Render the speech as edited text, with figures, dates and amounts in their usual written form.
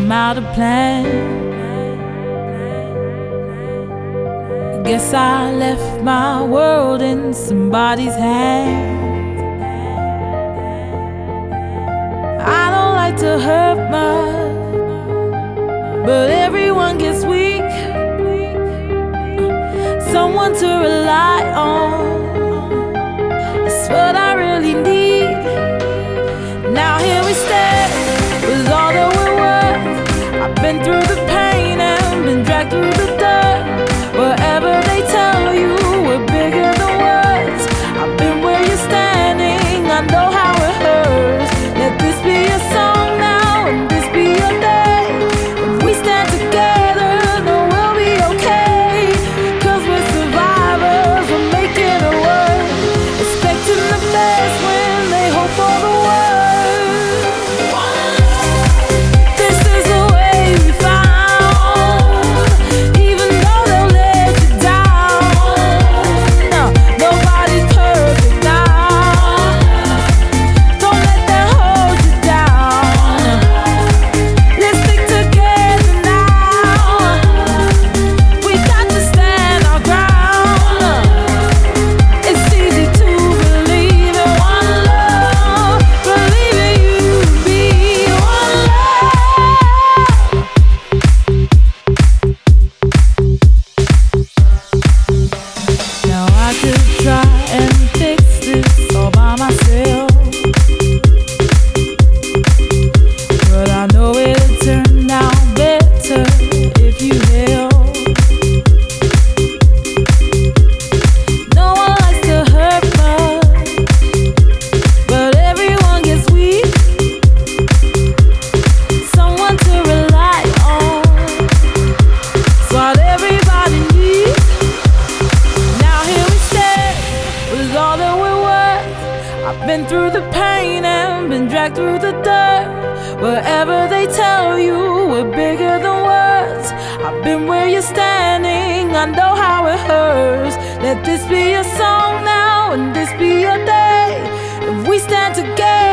I'm out of plan. Guess I left my world in somebody's hands. I don't like to hurt much, but everyone gets weak. Someone to rely on, it's what I really need. Now here we stand with all that we're worth. I've been through the pain and been dragged through the dirt. Wherever they tell you we're bigger than words, I've been where you're standing, I know how it hurts. Let this be a song now and this be your day. If we stand together, then we'll be okay. 'Cause we're survivors, we're making it work. Expecting the best when they hope for the worst. I've been through the pain and been dragged through the dirt. Wherever they tell you we're bigger than words, I've been where you're standing, I know how it hurts. Let this be a song now and this be your day. If we stand together,